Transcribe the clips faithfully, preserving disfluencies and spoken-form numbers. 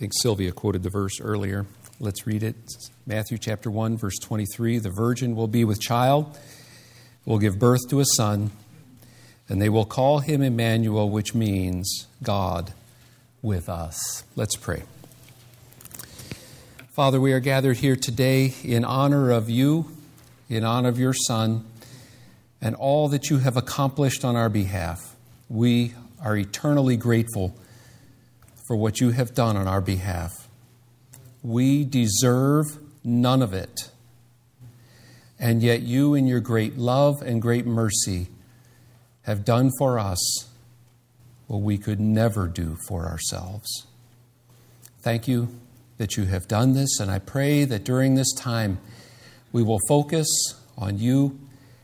think Sylvia quoted the verse earlier. Let's read it. Matthew chapter one, verse twenty-three. The virgin will be with child, will give birth to a son, and they will call him Emmanuel, which means God with us. Let's pray. Father, we are gathered here today in honor of you, in honor of your Son, and all that you have accomplished on our behalf. We are eternally grateful for what you have done on our behalf. We deserve none of it. And yet you, in your great love and great mercy, have done for us what we could never do for ourselves. Thank you that you have done this, and I pray that during this time we will focus on you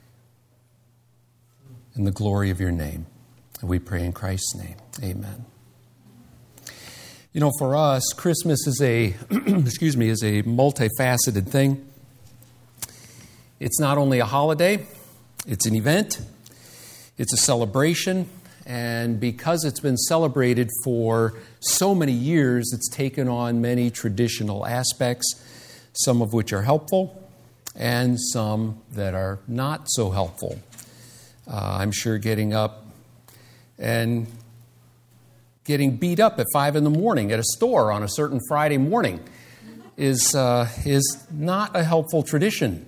and the glory of your name. And we pray in Christ's name. Amen. You know, for us, Christmas is a, excuse me, is a multifaceted thing. It's not only a holiday, it's an event, it's a celebration, and because it's been celebrated for so many years, it's taken on many traditional aspects, some of which are helpful and some that are not so helpful. Uh, I'm sure getting up and getting beat up at five in the morning at a store on a certain Friday morning is uh, is not a helpful tradition.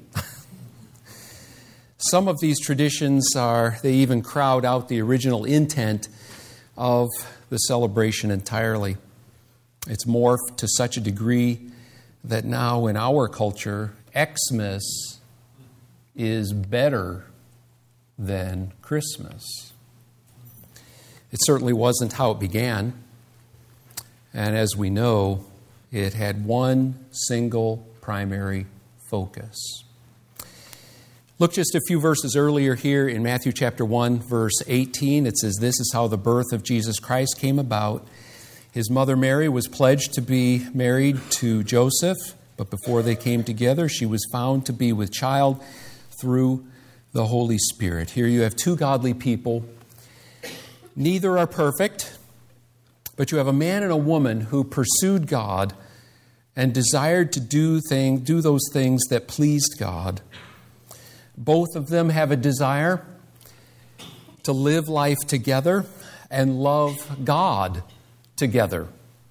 Some of these traditions are, they even crowd out the original intent of the celebration entirely. It's morphed to such a degree that now in our culture, Xmas is better than Christmas. It certainly wasn't how it began. And as we know, it had one single primary focus. Look just a few verses earlier here in Matthew chapter one, verse eighteen. It says, "This is how the birth of Jesus Christ came about. His mother Mary was pledged to be married to Joseph, but before they came together, she was found to be with child through the Holy Spirit." Here you have two godly people. Neither are perfect, but you have a man and a woman who pursued God and desired to do thing, do those things that pleased God. Both of them have a desire to live life together and love God together.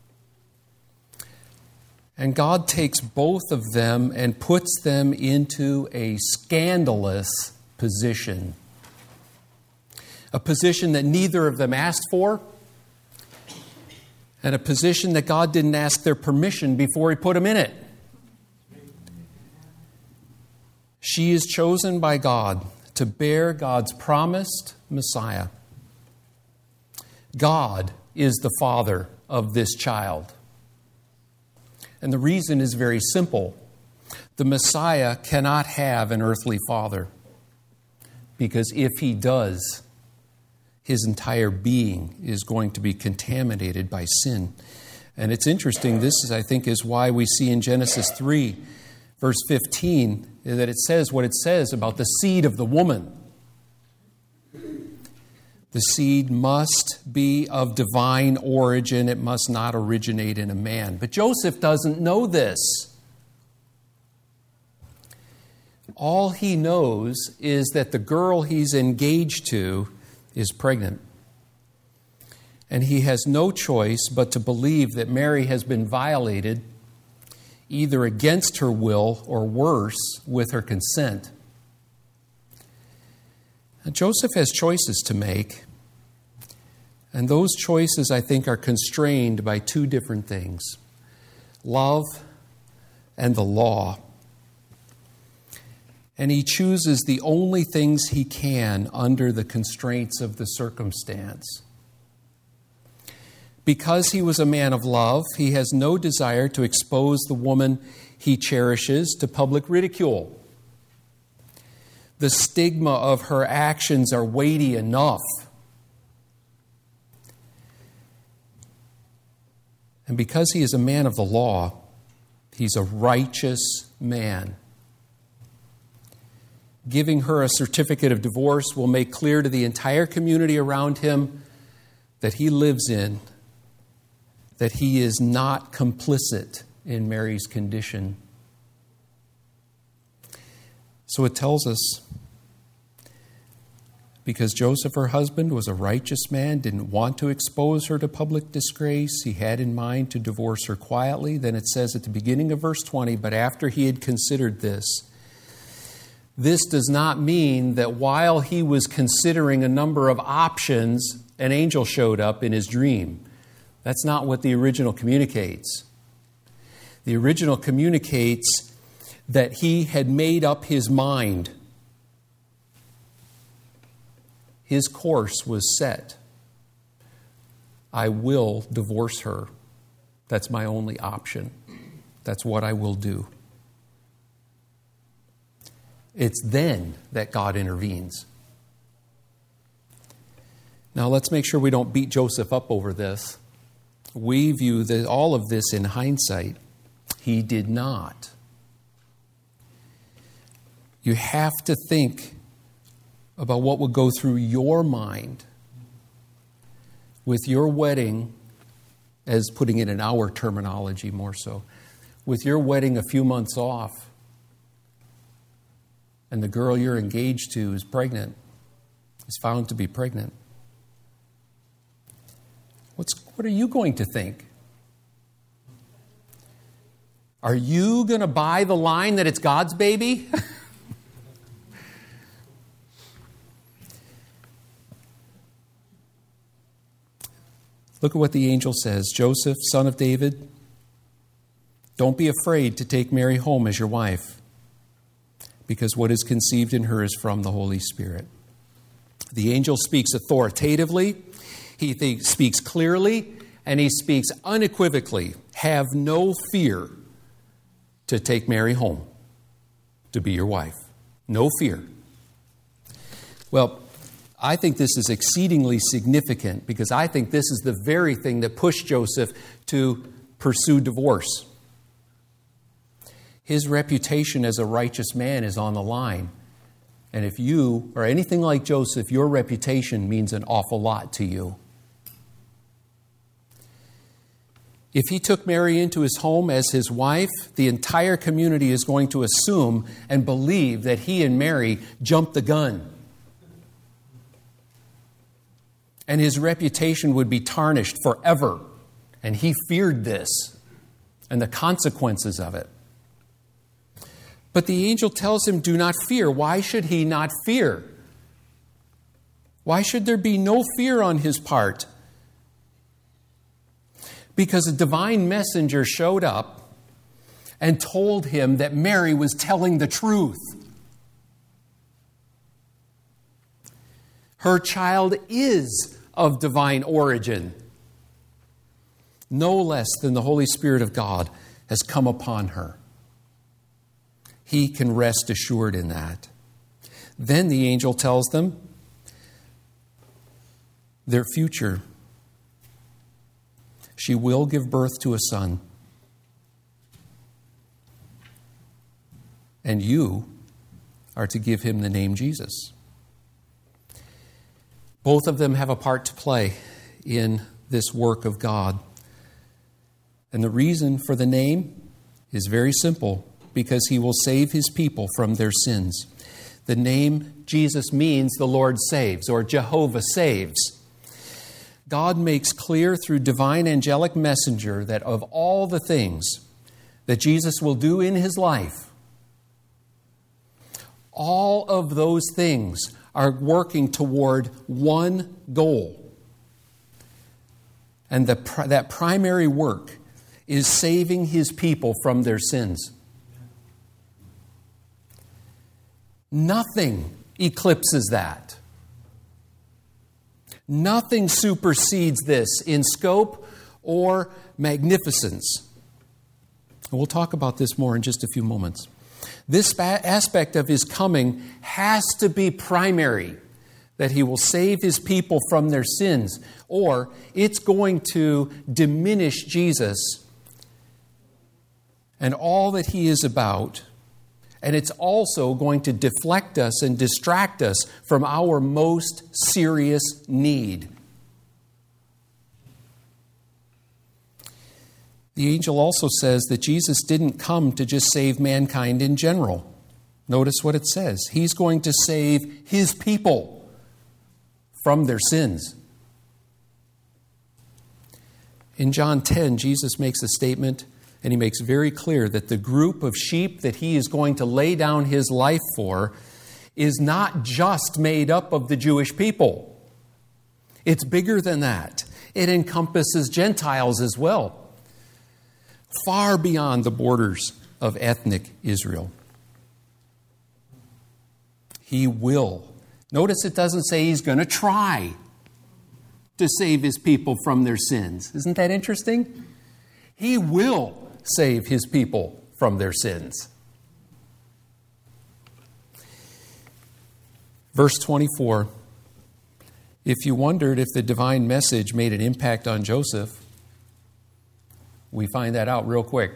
And God takes both of them and puts them into a scandalous position. A position that neither of them asked for, and a position that God didn't ask their permission before He put them in it. She is chosen by God to bear God's promised Messiah. God is the father of this child. And the reason is very simple. The Messiah cannot have an earthly father, because if he does, his entire being is going to be contaminated by sin. And it's interesting, this is, I think, is why we see in Genesis three, verse fifteen, that it says what it says about the seed of the woman. The seed must be of divine origin. It must not originate in a man. But Joseph doesn't know this. All he knows is that the girl he's engaged to is pregnant. And he has no choice but to believe that Mary has been violated, either against her will or worse, with her consent. And Joseph has choices to make. And those choices, I think, are constrained by two different things: love and the law. And he chooses the only things he can under the constraints of the circumstance. Because he was a man of love, he has no desire to expose the woman he cherishes to public ridicule. The stigma of her actions are weighty enough. And because he is a man of the law, he's a righteous man. Giving her a certificate of divorce will make clear to the entire community around him that he lives in that he is not complicit in Mary's condition. So it tells us, because Joseph, her husband, was a righteous man, didn't want to expose her to public disgrace, he had in mind to divorce her quietly. Then it says at the beginning of verse twenty, but after he had considered this, this does not mean that while he was considering a number of options, an angel showed up in his dream. That's not what the original communicates. The original communicates that he had made up his mind. His course was set. I will divorce her. That's my only option. That's what I will do. It's then that God intervenes. Now let's make sure we don't beat Joseph up over this. We view the, all of this in hindsight. He did not. You have to think about what would go through your mind with your wedding, as putting it in our terminology more so, with your wedding a few months off, and the girl you're engaged to is pregnant, is found to be pregnant. What's, what are you going to think? Are you going to buy the line that it's God's baby? Look at what the angel says. Joseph, son of David, don't be afraid to take Mary home as your wife, because what is conceived in her is from the Holy Spirit. The angel speaks authoritatively, he th- speaks clearly, and he speaks unequivocally. Have no fear to take Mary home to be your wife. No fear. Well, I think this is exceedingly significant because I think this is the very thing that pushed Joseph to pursue divorce. His reputation as a righteous man is on the line. And if you are anything like Joseph, your reputation means an awful lot to you. If he took Mary into his home as his wife, the entire community is going to assume and believe that he and Mary jumped the gun. And his reputation would be tarnished forever. And he feared this and the consequences of it. But the angel tells him, do not fear. Why should he not fear? Why should there be no fear on his part? Because a divine messenger showed up and told him that Mary was telling the truth. Her child is of divine origin. No less than the Holy Spirit of God has come upon her. He can rest assured in that. Then the angel tells them their future. She will give birth to a son. And you are to give him the name Jesus. Both of them have a part to play in this work of God. And the reason for the name is very simple, because he will save his people from their sins. The name Jesus means the Lord saves, or Jehovah saves. God makes clear through divine angelic messenger that of all the things that Jesus will do in his life, all of those things are working toward one goal. And the, that primary work is saving his people from their sins. Nothing eclipses that. Nothing supersedes this in scope or magnificence. And we'll talk about this more in just a few moments. This aspect of his coming has to be primary, that he will save his people from their sins, or it's going to diminish Jesus and all that he is about. And it's also going to deflect us and distract us from our most serious need. The angel also says that Jesus didn't come to just save mankind in general. Notice what it says. He's going to save his people from their sins. In John ten, Jesus makes a statement, and he makes very clear that the group of sheep that he is going to lay down his life for is not just made up of the Jewish people. It's bigger than that. It encompasses Gentiles as well, far beyond the borders of ethnic Israel. He will. Notice it doesn't say he's going to try to save his people from their sins. Isn't that interesting? He will save his people from their sins. Verse twenty-four, if you wondered if the divine message made an impact on Joseph, we find that out real quick.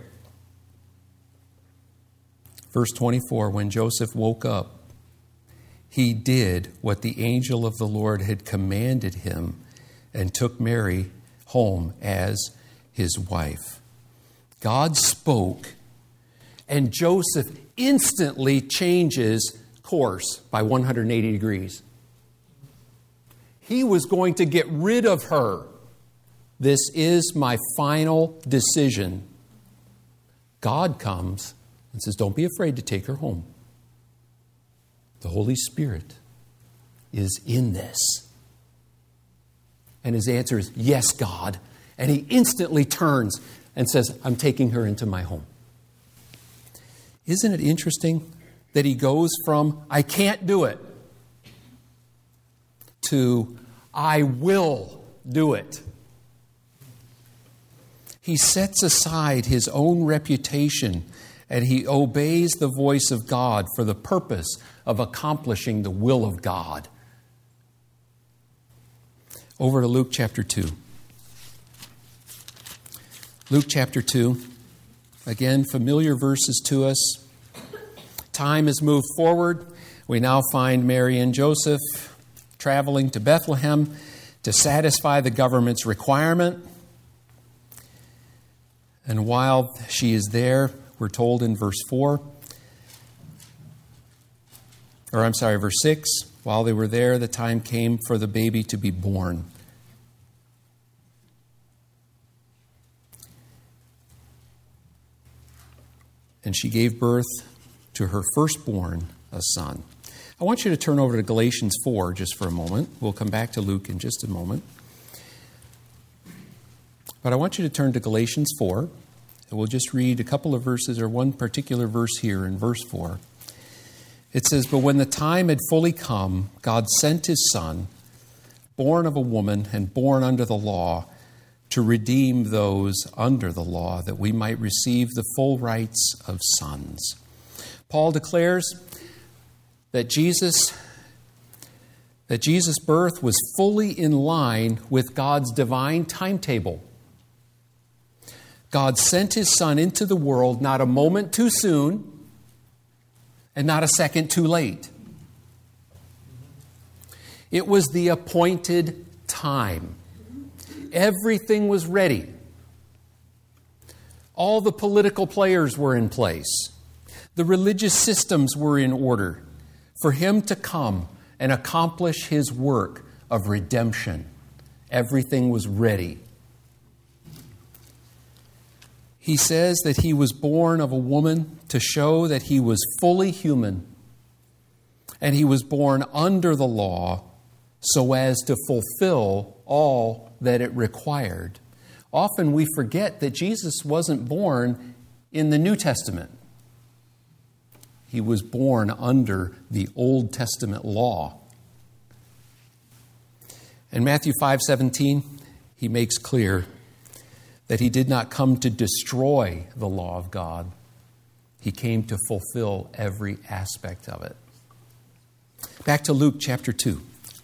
Verse twenty-four, when Joseph woke up, he did what the angel of the Lord had commanded him and took Mary home as his wife. God spoke, and Joseph instantly changes course by one hundred eighty degrees. He was going to get rid of her. This is my final decision. God comes and says, don't be afraid to take her home. The Holy Spirit is in this. And his answer is, yes, God. And he instantly turns and says, I'm taking her into my home. Isn't it interesting that he goes from, I can't do it, to, I will do it. He sets aside his own reputation and he obeys the voice of God for the purpose of accomplishing the will of God. Over to Luke chapter two. Luke chapter two. Again, familiar verses to us. Time has moved forward. We now find Mary and Joseph traveling to Bethlehem to satisfy the government's requirement. And while she is there, we're told in verse four, or I'm sorry, verse six, while they were there, the time came for the baby to be born. And she gave birth to her firstborn, a son. I want you to turn over to Galatians four just for a moment. We'll come back to Luke in just a moment. But I want you to turn to Galatians four, and we'll just read a couple of verses, or one particular verse here in verse four. It says, but when the time had fully come, God sent his Son, born of a woman and born under the law, to redeem those under the law, that we might receive the full rights of sons. Paul declares that Jesus, that Jesus' birth was fully in line with God's divine timetable. God sent his Son into the world not a moment too soon and not a second too late. It was the appointed time. Everything was ready. All the political players were in place. The religious systems were in order for him to come and accomplish his work of redemption. Everything was ready. He says that he was born of a woman to show that he was fully human, and he was born under the law so as to fulfill all that it required. Often we forget that Jesus wasn't born in the New Testament. He was born under the Old Testament law. In Matthew five seventeen, he makes clear that he did not come to destroy the law of God. He came to fulfill every aspect of it. Back to Luke chapter two.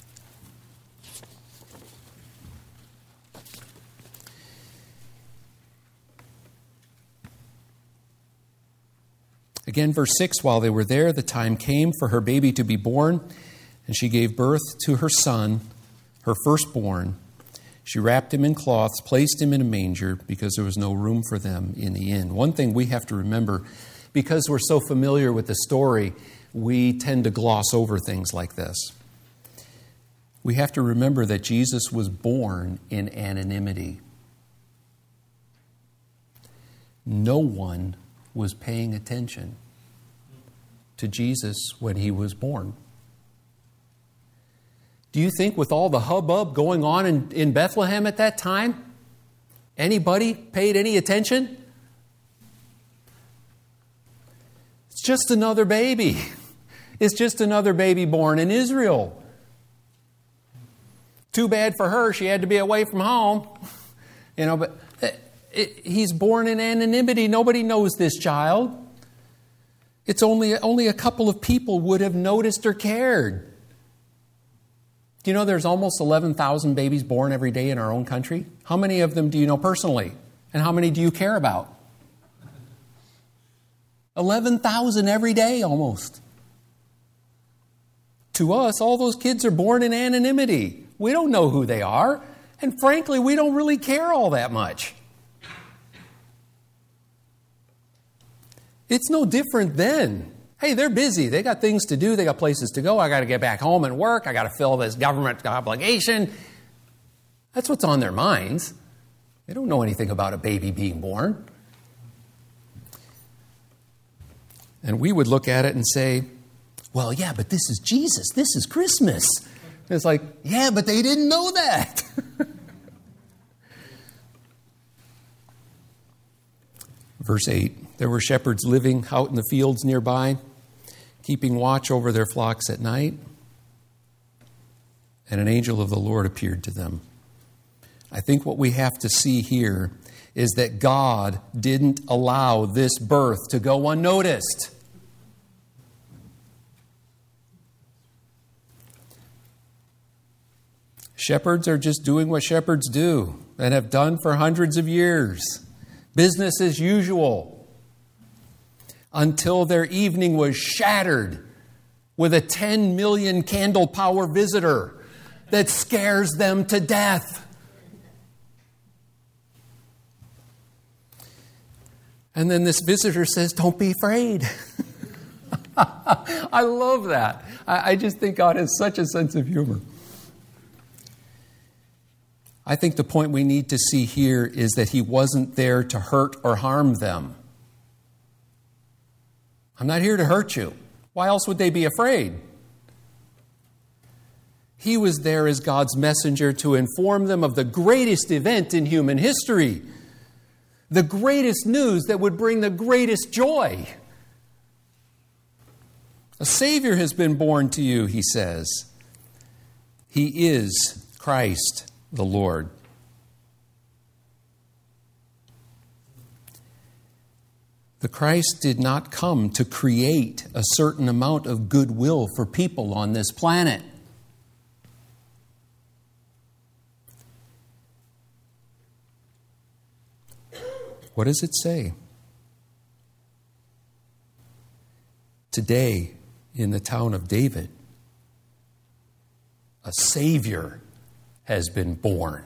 Again, verse six, while they were there, the time came for her baby to be born, and she gave birth to her son, her firstborn. She wrapped him in cloths, placed him in a manger because there was no room for them in the inn. One thing we have to remember, because we're so familiar with the story, we tend to gloss over things like this. We have to remember that Jesus was born in anonymity. No one was paying attention to Jesus when he was born. Do you think with all the hubbub going on in, in Bethlehem at that time, anybody paid any attention? It's just another baby. It's just another baby born in Israel. Too bad for her, she had to be away from home. You know, but it, it, he's born in anonymity. Nobody knows this child. It's only, only a couple of people would have noticed or cared. Do you know there's almost eleven thousand babies born every day in our own country? How many of them do you know personally? And how many do you care about? eleven thousand every day almost. To us, all those kids are born in anonymity. We don't know who they are. And frankly, we don't really care all that much. It's no different then. Hey, they're busy. They got things to do. They got places to go. I got to get back home and work. I got to fill this government obligation. That's what's on their minds. They don't know anything about a baby being born. And we would look at it and say, well, yeah, but this is Jesus. This is Christmas. And it's like, yeah, but they didn't know that. Verse eight, there were shepherds living out in the fields nearby, keeping watch over their flocks at night. And an angel of the Lord appeared to them. I think what we have to see here is that God didn't allow this birth to go unnoticed. Shepherds are just doing what shepherds do and have done for hundreds of years. Business as usual. Until their evening was shattered with a ten million candle power visitor that scares them to death. And then this visitor says, don't be afraid. I love that. I, I just think God has such a sense of humor. I think the point we need to see here is that he wasn't there to hurt or harm them. I'm not here to hurt you. Why else would they be afraid? He was there as God's messenger to inform them of the greatest event in human history. The greatest news that would bring the greatest joy. A Savior has been born to you, he says. He is Christ the Lord. The Christ did not come to create a certain amount of goodwill for people on this planet. What does it say? Today, in the town of David, a Savior has been born.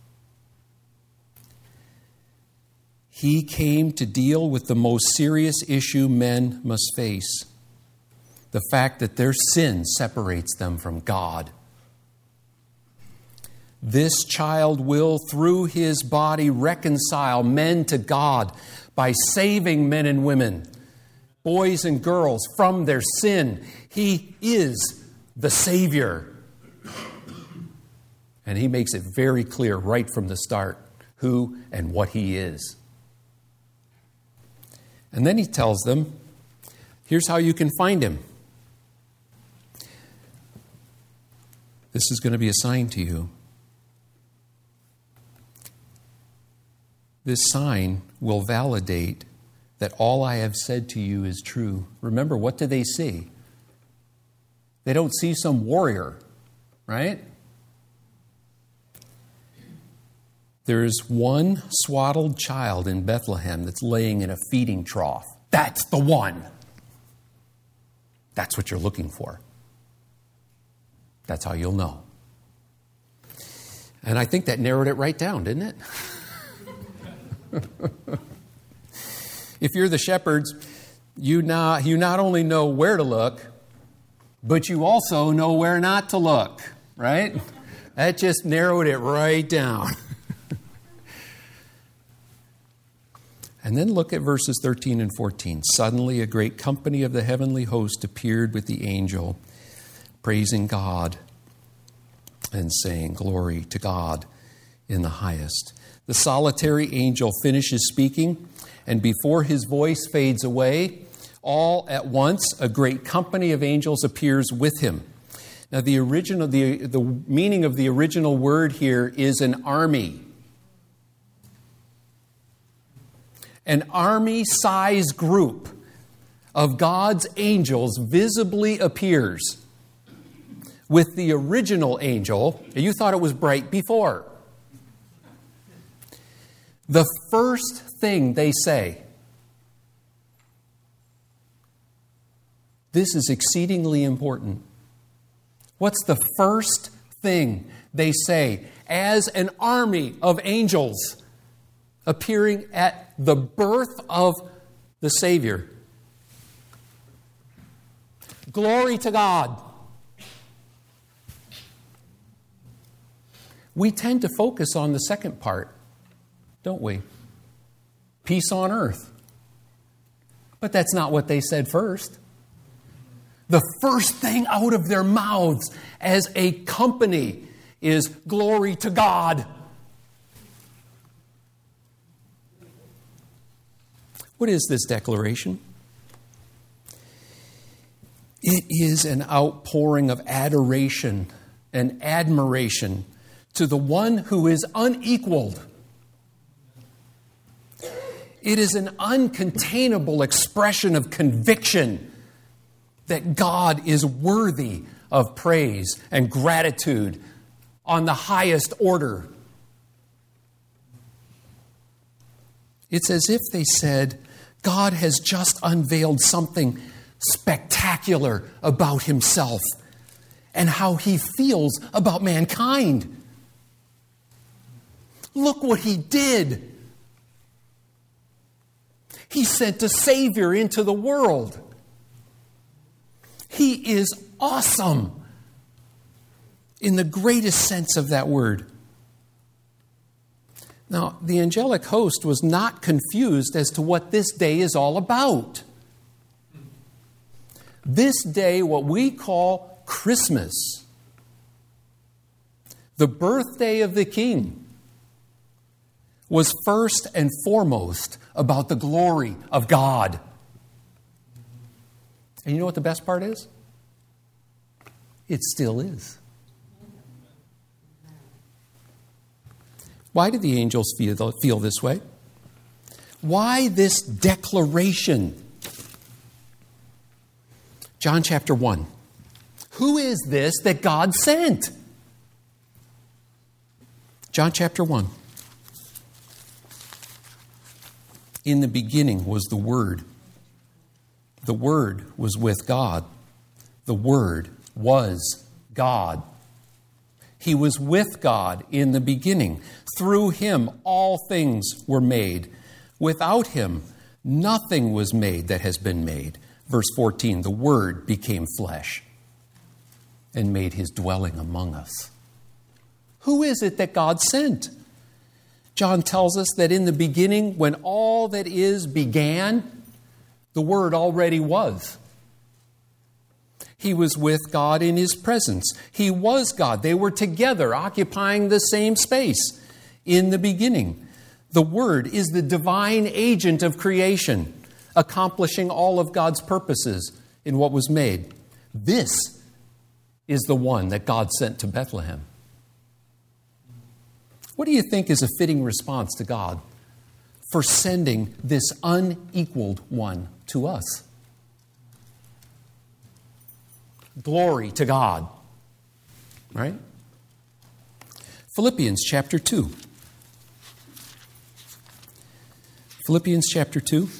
He came to deal with the most serious issue men must face, the fact that their sin separates them from God. This child will, through his body, reconcile men to God by saving men and women, boys and girls, from their sin. He is the Savior. And he makes it very clear right from the start who and what he is. And then he tells them, here's how you can find him. This is going to be a sign to you. This sign will validate that all I have said to you is true. Remember, what do they see? They don't see some warrior, right? There is one swaddled child in Bethlehem that's laying in a feeding trough. That's the one. That's what you're looking for. That's how you'll know. And I think that narrowed it right down, didn't it? If you're the shepherds, you not, you not only know where to look, but you also know where not to look, right? That just narrowed it right down. And then look at verses thirteen and fourteen. Suddenly a great company of the heavenly host appeared with the angel, praising God and saying, "Glory to God in the highest." The solitary angel finishes speaking, and before his voice fades away, all at once a great company of angels appears with him. Now the original, the, the meaning of the original word here is an army. An army-sized group of God's angels visibly appears with the original angel. You thought it was bright before. The first thing they say, this is exceedingly important. What's the first thing they say as an army of angels appearing at the birth of the Savior? Glory to God. We tend to focus on the second part, don't we? Peace on earth. But that's not what they said first. The first thing out of their mouths as a company is glory to God. What is this declaration? It is an outpouring of adoration and admiration to the one who is unequaled. It is an uncontainable expression of conviction that God is worthy of praise and gratitude on the highest order. It's as if they said, God has just unveiled something spectacular about himself and how he feels about mankind. Look what he did. He sent a Savior into the world. He is awesome in the greatest sense of that word. Now, the angelic host was not confused as to what this day is all about. This day, what we call Christmas, the birthday of the King, was first and foremost about the glory of God. And you know what the best part is? It still is. Why do the angels feel, feel this way? Why this declaration? John chapter one. Who is this that God sent? John chapter one. In the beginning was the Word. The Word was with God. The Word was God. He was with God in the beginning. Through him all things were made. Without him nothing was made that has been made. Verse fourteen, the Word became flesh and made his dwelling among us. Who is it that God sent? John tells us that in the beginning, when all that is began, the Word already was. He was with God in his presence. He was God. They were together, occupying the same space in the beginning. The Word is the divine agent of creation, accomplishing all of God's purposes in what was made. This is the one that God sent to Bethlehem. What do you think is a fitting response to God for sending this unequaled one to us? Glory to God. Right? Philippians chapter two. Philippians chapter two.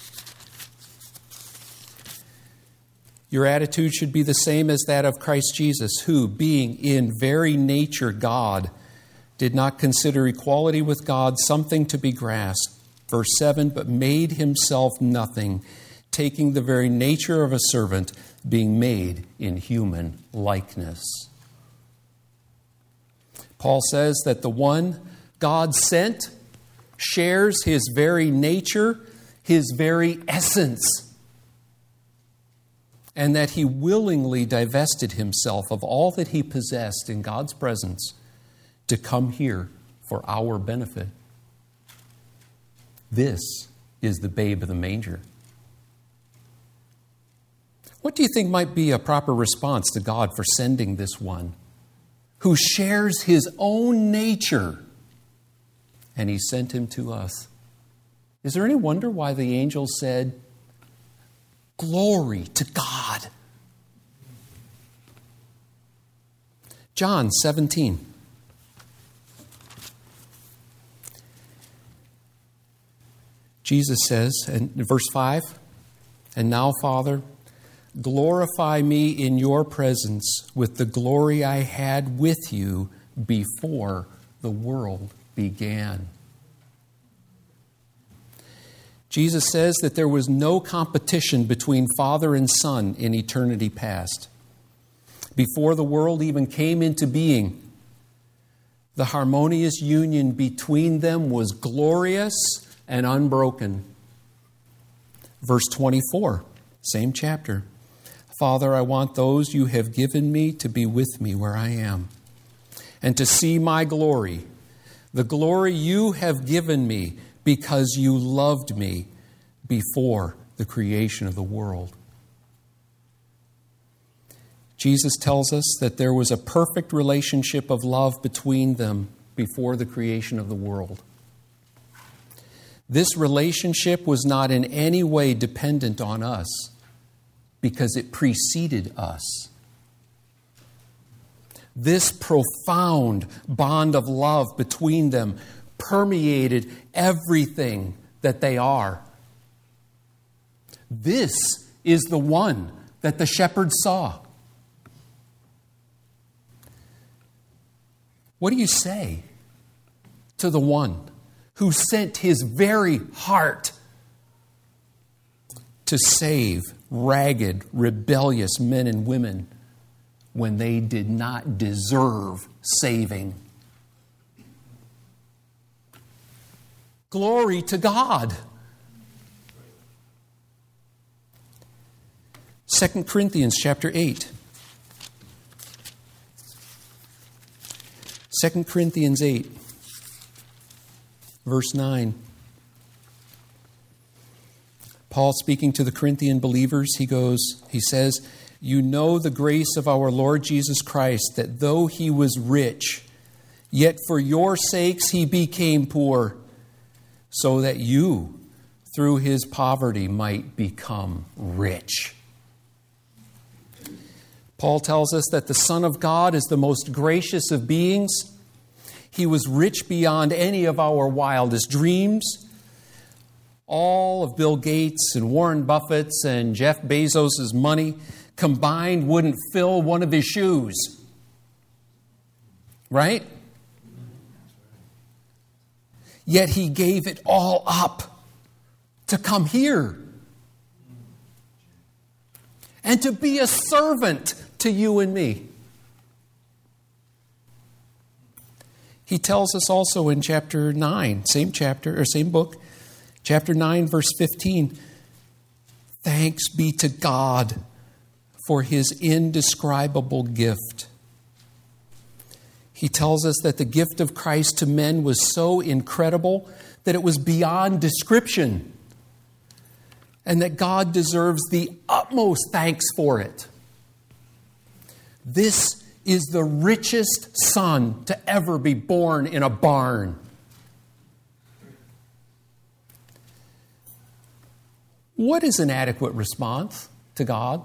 Your attitude should be the same as that of Christ Jesus, who, being in very nature God, did not consider equality with God something to be grasped. Verse seven, but made himself nothing, taking the very nature of a servant, being made in human likeness. Paul says that the one God sent shares his very nature, his very essence, and that he willingly divested himself of all that he possessed in God's presence to come here for our benefit. This is the babe of the manger. What do you think might be a proper response to God for sending this one who shares his own nature, and he sent him to us? Is there any wonder why the angel said, "Glory to God"? John seventeen. Jesus says, in verse five, "And now, Father, glorify me in your presence with the glory I had with you before the world began." Jesus says that there was no competition between Father and Son in eternity past. Before the world even came into being, the harmonious union between them was glorious and unbroken. Verse twenty-four, same chapter. "Father, I want those you have given me to be with me where I am, and to see my glory, the glory you have given me because you loved me before the creation of the world." Jesus tells us that there was a perfect relationship of love between them before the creation of the world. This relationship was not in any way dependent on us because it preceded us. This profound bond of love between them permeated everything that they are. This is the one that the shepherds saw. What do you say to the one who sent his very heart to save ragged, rebellious men and women when they did not deserve saving? Glory to God. Second Corinthians chapter eight. Second Corinthians eight, verse nine. Paul, speaking to the Corinthian believers, he goes, he says, "You know the grace of our Lord Jesus Christ, that though he was rich, yet for your sakes he became poor, so that you, through his poverty, might become rich." Paul tells us that the Son of God is the most gracious of beings. He was rich beyond any of our wildest dreams. All of Bill Gates and Warren Buffett's and Jeff Bezos' money combined wouldn't fill one of his shoes. Right? Yet he gave it all up to come here and to be a servant to you and me. He tells us also in chapter nine, same chapter, or same book, chapter nine, verse fifteen, "Thanks be to God for his indescribable gift." He tells us that the gift of Christ to men was so incredible that it was beyond description, and that God deserves the utmost thanks for it. This is the richest son to ever be born in a barn. What is an adequate response to God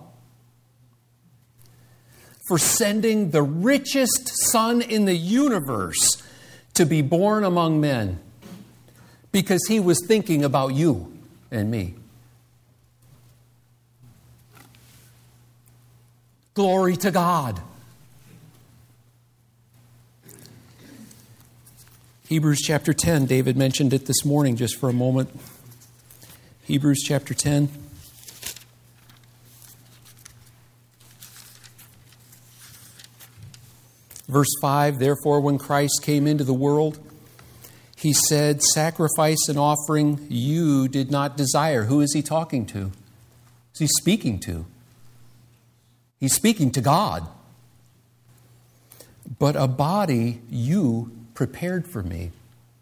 for sending the richest son in the universe to be born among men? Because he was thinking about you and me. Glory to God. Hebrews chapter ten, David mentioned it this morning just for a moment. Hebrews chapter ten. Verse five, therefore when Christ came into the world, he said, sacrifice and offering you did not desire. Who is he talking to? Who's he speaking to? He's speaking to God. But a body you prepared for me.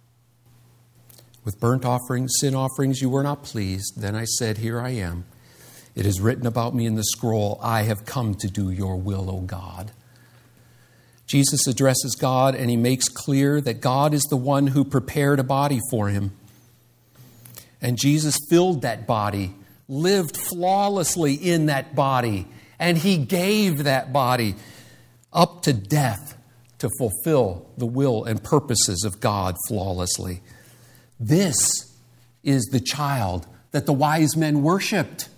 With burnt offerings, sin offerings, you were not pleased. Then I said, here I am. It is written about me in the scroll, I have come to do your will, O God. Jesus addresses God and he makes clear that God is the one who prepared a body for him. And Jesus filled that body, lived flawlessly in that body, and he gave that body up to death to fulfill the will and purposes of God flawlessly. This is the child that the wise men worshiped.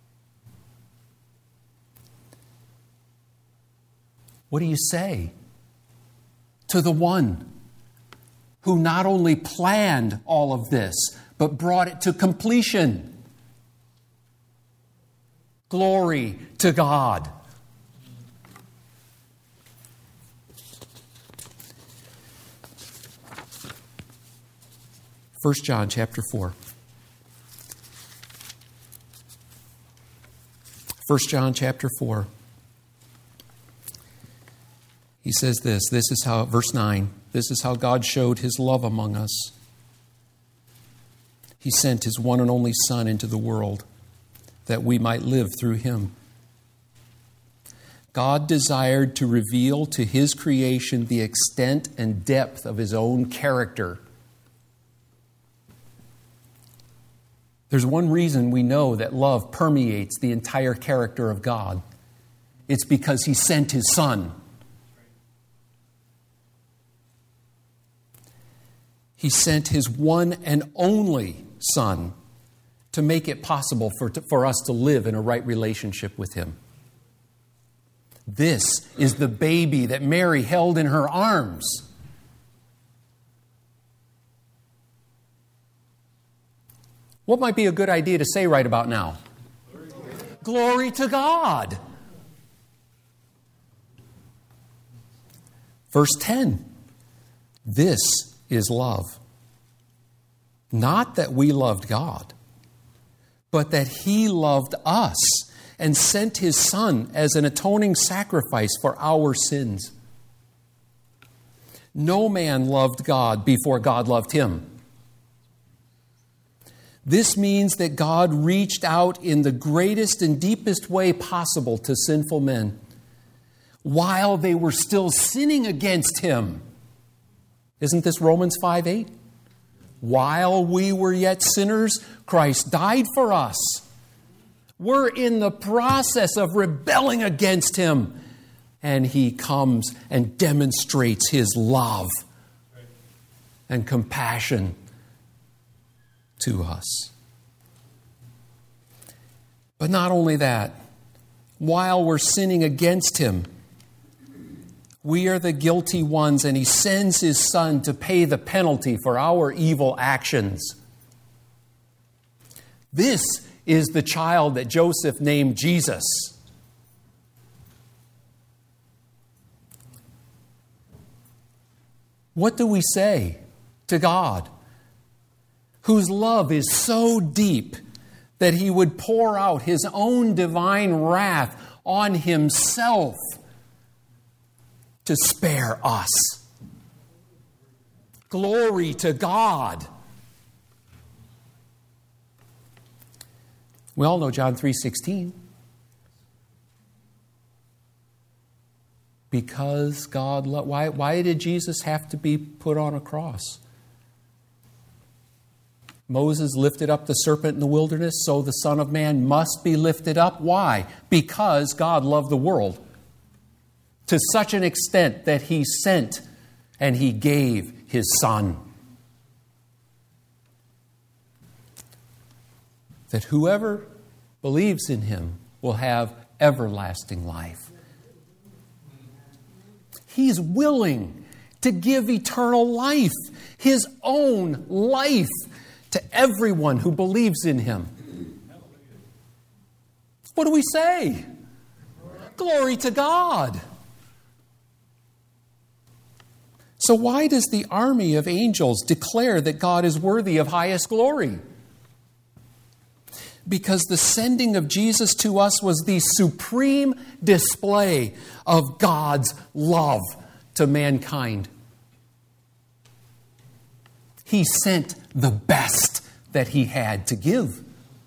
What do you say to the one who not only planned all of this, but brought it to completion? Glory to God. First John chapter four. First John chapter four. He says this, this is how, verse nine, this is how God showed his love among us. He sent his one and only Son into the world that we might live through him. God desired to reveal to his creation the extent and depth of his own character. There's one reason we know that love permeates the entire character of God. It's because he sent his Son. He sent his one and only Son to make it possible for, for us to live in a right relationship with him. This is the baby that Mary held in her arms. What might be a good idea to say right about now? Glory, Glory to God. Verse ten. This is love. Not that we loved God, but that he loved us and sent his Son as an atoning sacrifice for our sins. No man loved God before God loved him. This means that God reached out in the greatest and deepest way possible to sinful men while they were still sinning against him. Isn't this Romans five eight? While we were yet sinners, Christ died for us. We're in the process of rebelling against him. And he comes and demonstrates his love and compassion to us. But not only that, while we're sinning against him, we are the guilty ones, and he sends his Son to pay the penalty for our evil actions. This is the child that Joseph named Jesus. What do we say to God, whose love is so deep that he would pour out his own divine wrath on himself to spare us? Glory to God. We all know John three sixteen. Because God loved, why, why did Jesus have to be put on a cross? Moses lifted up the serpent in the wilderness, so the Son of Man must be lifted up. Why? Because God loved the world to such an extent that he sent and he gave his Son. That whoever believes in him will have everlasting life. He's willing to give eternal life, His own life, to everyone who believes in Him. What do we say? Glory to God. So why does the army of angels declare that God is worthy of highest glory? Because the sending of Jesus to us was the supreme display of God's love to mankind. He sent the best that He had to give.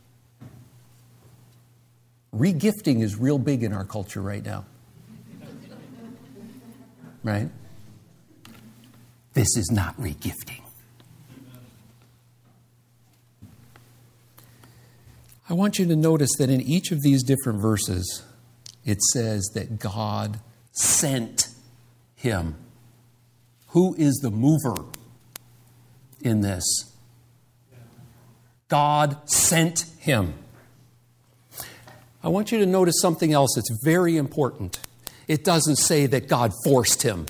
Regifting is real big in our culture right now. Right? This is not regifting. I want you to notice that in each of these different verses, it says that God sent Him. Who is the mover in this? God sent Him. I want you to notice something else that's very important. It doesn't say that God forced Him.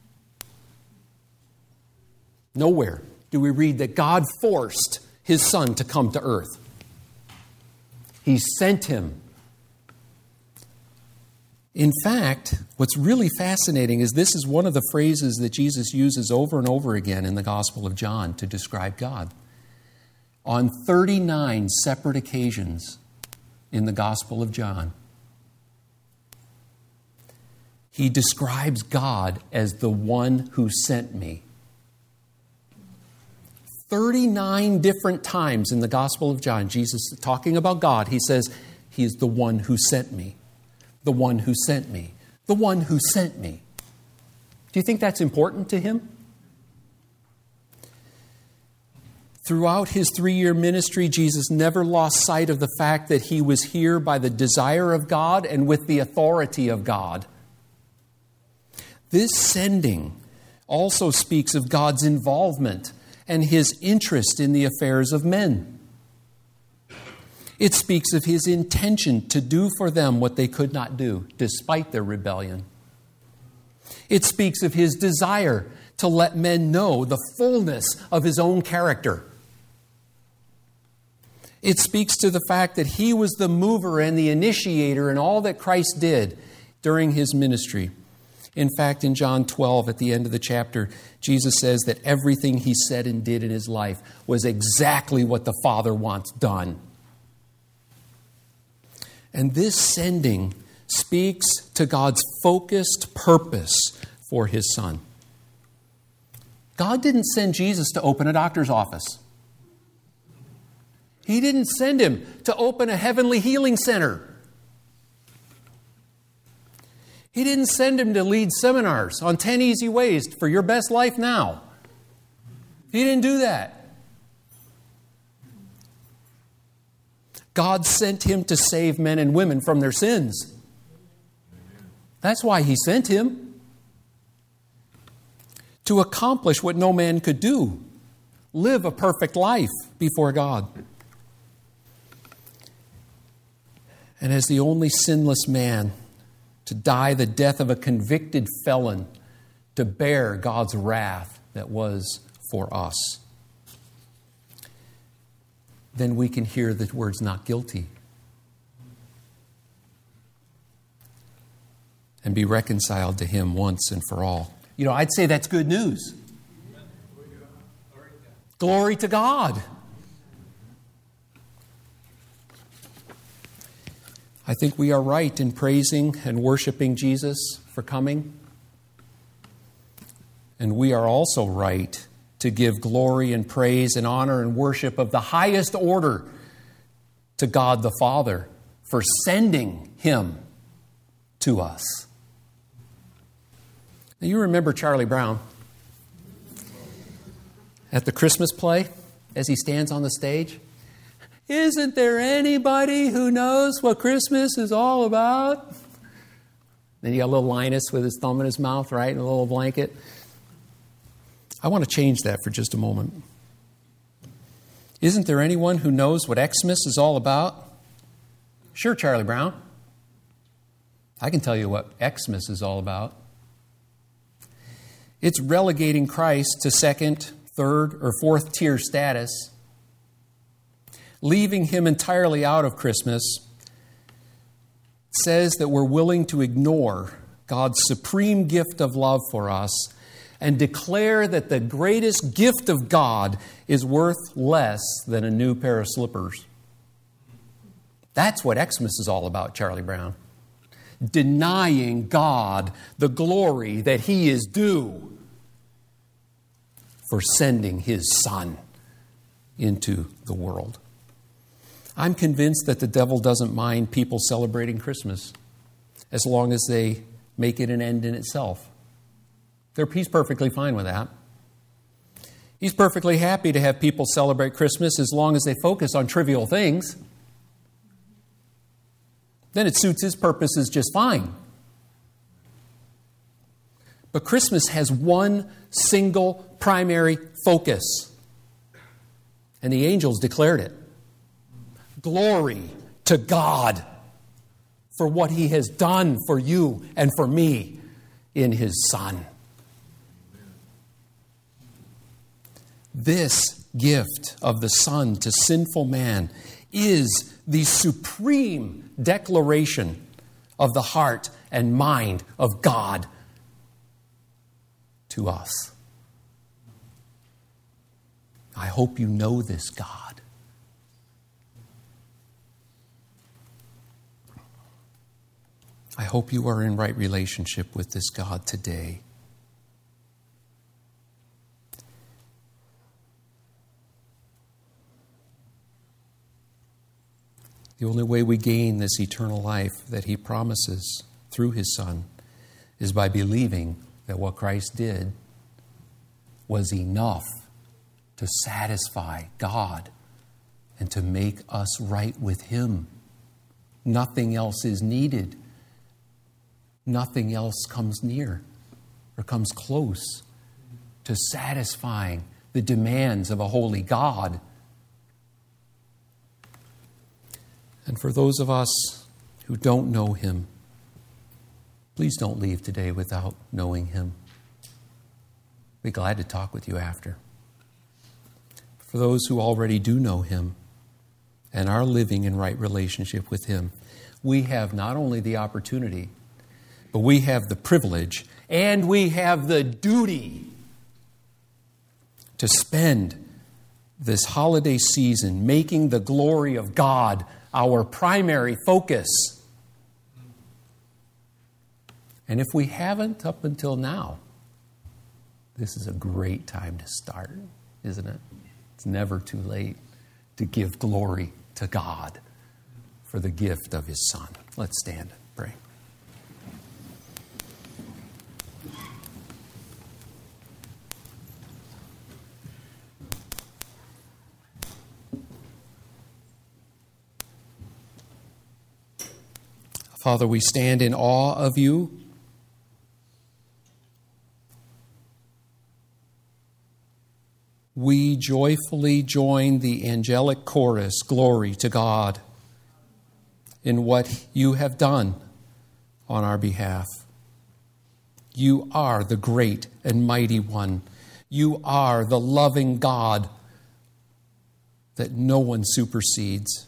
Nowhere do we read that God forced His Son to come to earth. He sent Him. In fact, what's really fascinating is this is one of the phrases that Jesus uses over and over again in the Gospel of John to describe God. On thirty-nine separate occasions in the Gospel of John, He describes God as the one who sent me. thirty-nine different times in the Gospel of John, Jesus talking about God, He says, He is the one who sent me. The one who sent me. The one who sent me. Do you think that's important to Him? Throughout His three-year ministry, Jesus never lost sight of the fact that He was here by the desire of God and with the authority of God. This sending also speaks of God's involvement and His interest in the affairs of men. It speaks of His intention to do for them what they could not do, despite their rebellion. It speaks of His desire to let men know the fullness of His own character. It speaks to the fact that He was the mover and the initiator in all that Christ did during His ministry. In fact, in John twelve, at the end of the chapter, Jesus says that everything He said and did in His life was exactly what the Father wants done. And this sending speaks to God's focused purpose for His Son. God didn't send Jesus to open a doctor's office. He didn't send Him to open a heavenly healing center. He didn't send Him to lead seminars on ten easy ways for your best life now. He didn't do that. God sent Him to save men and women from their sins. That's why He sent Him. To accomplish what no man could do. Live a perfect life before God. And as the only sinless man, to die the death of a convicted felon, to bear God's wrath that was for us. Then we can hear the words "not guilty" and be reconciled to Him once and for all. You know, I'd say that's good news. Glory to God. I think we are right in praising and worshiping Jesus for coming. And we are also right to give glory and praise and honor and worship of the highest order to God the Father for sending Him to us. Now, you remember Charlie Brown at the Christmas play as he stands on the stage? Isn't there anybody who knows what Christmas is all about? Then you got little Linus with his thumb in his mouth, right, and a little blanket. I want to change that for just a moment. Isn't there anyone who knows what Xmas is all about? Sure, Charlie Brown. I can tell you what Xmas is all about. It's relegating Christ to second, third, or fourth tier status, leaving him entirely out of Christmas. Says that we're willing to ignore God's supreme gift of love for us and declare that the greatest gift of God is worth less than a new pair of slippers. That's what Xmas is all about, Charlie Brown. Denying God the glory that He is due for sending His Son into the world. I'm convinced that the devil doesn't mind people celebrating Christmas as long as they make it an end in itself. He's perfectly fine with that. He's perfectly happy to have people celebrate Christmas as long as they focus on trivial things. Then it suits his purposes just fine. But Christmas has one single primary focus. And the angels declared it. Glory to God for what He has done for you and for me in His Son. This gift of the Son to sinful man is the supreme declaration of the heart and mind of God to us. I hope you know this God. I hope you are in right relationship with this God today. The only way we gain this eternal life that He promises through His Son is by believing that what Christ did was enough to satisfy God and to make us right with Him. Nothing else is needed. Nothing else comes near or comes close to satisfying the demands of a holy God. And for those of us who don't know Him, please don't leave today without knowing Him. Be glad to talk with you after. For those who already do know Him and are living in right relationship with Him, we have not only the opportunity, but we have the privilege and we have the duty to spend this holiday season making the glory of God our primary focus. And if we haven't up until now, this is a great time to start, isn't it? It's never too late to give glory to God for the gift of His Son. Let's stand and pray. Father, we stand in awe of You. We joyfully join the angelic chorus, glory to God, in what You have done on our behalf. You are the great and mighty one. You are the loving God that no one supersedes.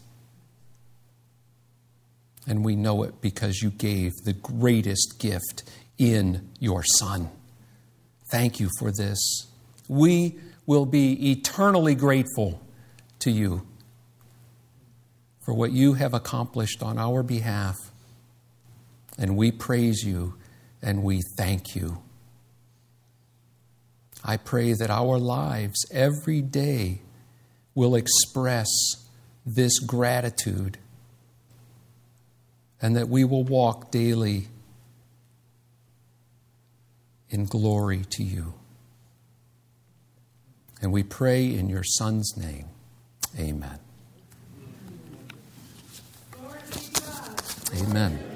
And we know it because You gave the greatest gift in Your Son. Thank You for this. We will be eternally grateful to You for what You have accomplished on our behalf. And we praise You and we thank You. I pray that our lives every day will express this gratitude, and that we will walk daily in glory to You. And we pray in Your Son's name. Amen. Amen.